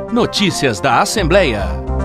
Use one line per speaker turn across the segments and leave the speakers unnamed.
Notícias da Assembleia.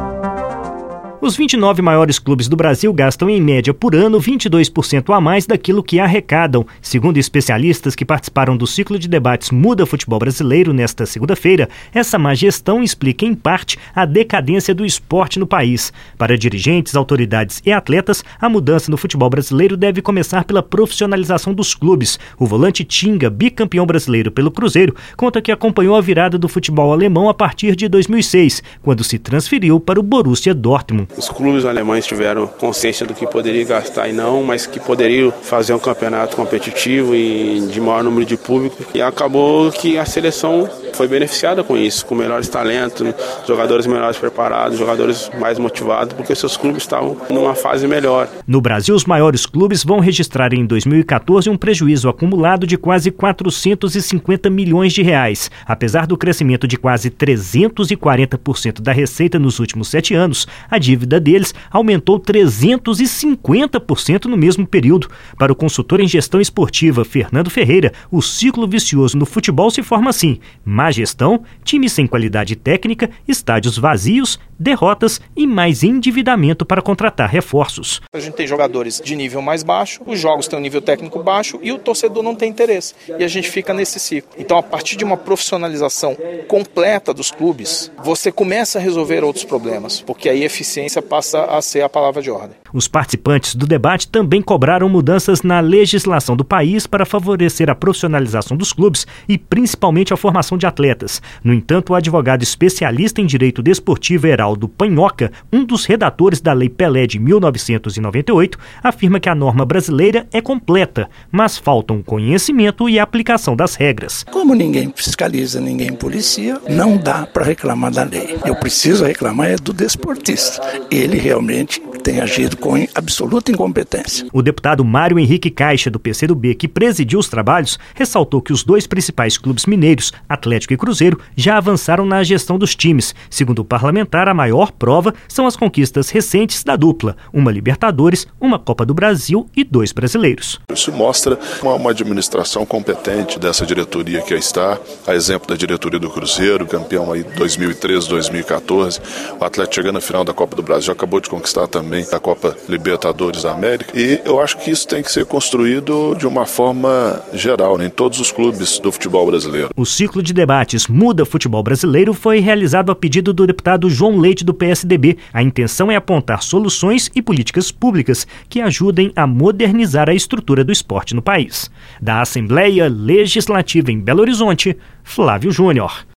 Os 29 maiores clubes do Brasil gastam em média por ano 22% a mais daquilo que arrecadam. Segundo especialistas que participaram do ciclo de debates Muda Futebol Brasileiro nesta segunda-feira, essa má gestão explica em parte a decadência do esporte no país. Para dirigentes, autoridades e atletas, a mudança no futebol brasileiro deve começar pela profissionalização dos clubes. O volante Tinga, bicampeão brasileiro pelo Cruzeiro, conta que acompanhou a virada do futebol alemão a partir de 2006, quando se transferiu para o Borussia Dortmund.
Os clubes alemães tiveram consciência do que poderia gastar e não, mas que poderiam fazer um campeonato competitivo e de maior número de público. E acabou que a seleção foi beneficiada com isso, com melhores talentos, jogadores melhores preparados, jogadores mais motivados, porque seus clubes estavam numa fase melhor.
No Brasil, os maiores clubes vão registrar em 2014 um prejuízo acumulado de quase 450 milhões de reais. Apesar do crescimento de quase 340% da receita nos últimos 7 anos, a dívida deles aumentou 350% no mesmo período. Para o consultor em gestão esportiva Fernando Ferreira, o ciclo vicioso no futebol se forma assim: má gestão, times sem qualidade técnica, estádios vazios, derrotas e mais endividamento para contratar reforços.
A gente tem jogadores de nível mais baixo, os jogos têm um nível técnico baixo e o torcedor não tem interesse. E a gente fica nesse ciclo. Então, a partir de uma profissionalização completa dos clubes, você começa a resolver outros problemas, porque aí a eficiência passa a ser a palavra de ordem.
Os participantes do debate também cobraram mudanças na legislação do país para favorecer a profissionalização dos clubes e principalmente a formação de atletas. No entanto, o advogado especialista em direito desportivo Heraldo Panhoca, um dos redatores da Lei Pelé de 1998, afirma que a norma brasileira é completa, mas faltam conhecimento e aplicação das regras.
Como ninguém fiscaliza, ninguém policia, não dá para reclamar da lei. Eu preciso reclamar do desportista. Ele realmente tem agido com absoluta incompetência.
O deputado Mário Henrique Caixa, do PCdoB, que presidiu os trabalhos, ressaltou que os dois principais clubes mineiros, Atlético e Cruzeiro, já avançaram na gestão dos times. Segundo o parlamentar, a maior prova são as conquistas recentes da dupla: uma Libertadores, uma Copa do Brasil e 2 brasileiros.
Isso mostra uma administração competente dessa diretoria que aí está, a exemplo da diretoria do Cruzeiro, campeão aí 2013, 2014, o Atlético chegando na final da Copa do Brasil, acabou de conquistar também a Copa Libertadores da América, e eu acho que isso tem que ser construído de uma forma geral, em todos os clubes do futebol brasileiro.
O ciclo de debates Muda Futebol Brasileiro foi realizado a pedido do deputado João Leite, do PSDB. A intenção é apontar soluções e políticas públicas que ajudem a modernizar a estrutura do esporte no país. Da Assembleia Legislativa em Belo Horizonte, Flávio Júnior.